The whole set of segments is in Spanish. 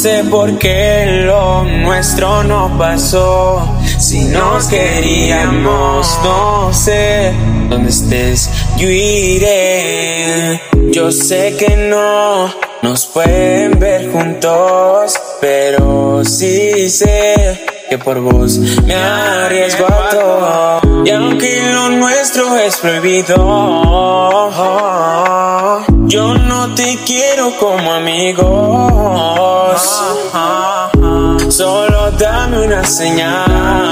sé por qué lo nuestro no pasó. Si nos queríamos, no sé dónde estés, yo iré. Yo sé que no nos pueden ver juntos, pero sí sé que por vos me arriesgo a todo. Y aunque lo nuestro es prohibido, yo no te quiero como amigos. Solo dame una señal.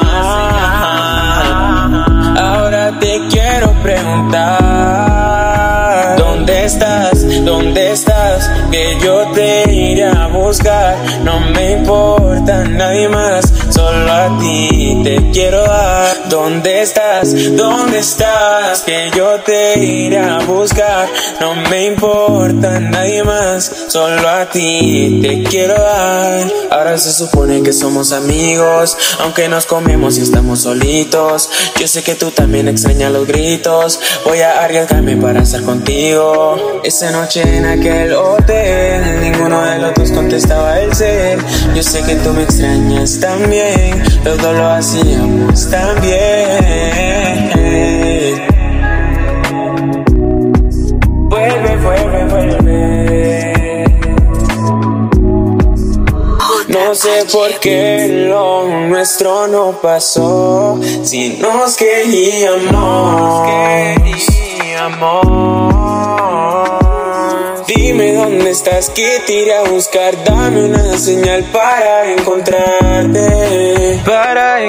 Ahora te quiero preguntar: ¿dónde estás? ¿Dónde estás? Que yo te iré a buscar. No me importa nadie más, solo a ti te quiero dar. ¿Dónde estás? ¿Dónde estás? Que yo te iré a buscar. No me importa nadie más, solo a ti te quiero dar. Ahora se supone que somos amigos, aunque nos comemos y estamos solitos. Yo sé que tú también extrañas los gritos. Voy a arriesgarme para estar contigo. Esa noche en aquel hotel, ninguno de los dos contestaba el cel. Yo sé que tú me extrañas también, los dos lo hacíamos también. Vuelve, vuelve, vuelve. No sé por qué lo nuestro no pasó. Si nos queríamos, dime dónde estás, que te iré a buscar. Dame una señal para encontrarte, para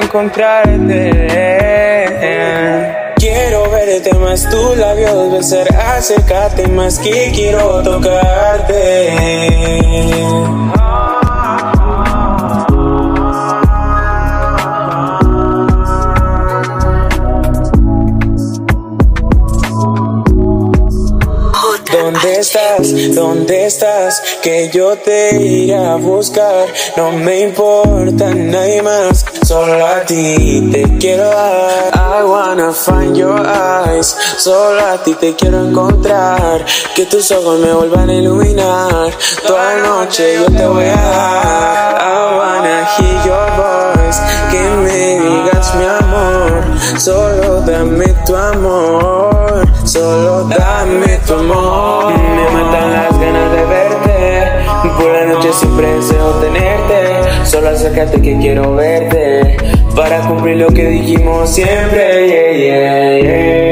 encontrarte. Quiero verte más, tus labios besar, acércate más, que quiero tocarte. ¿Dónde estás? ¿Dónde estás? Que yo te iré a buscar. No me importa nadie más, solo a ti te quiero dar. I wanna find your eyes, solo a ti te quiero encontrar. Que tus ojos me vuelvan a iluminar. Toda noche yo te voy a dar. I wanna hear your voice, que me digas mi amor. Solo dame tu amor, solo dame tu amor. Me matan las ganas de verte, por la noche siempre deseo tenerte. Solo acércate que quiero verte, para cumplir lo que dijimos siempre, yeah, yeah, yeah.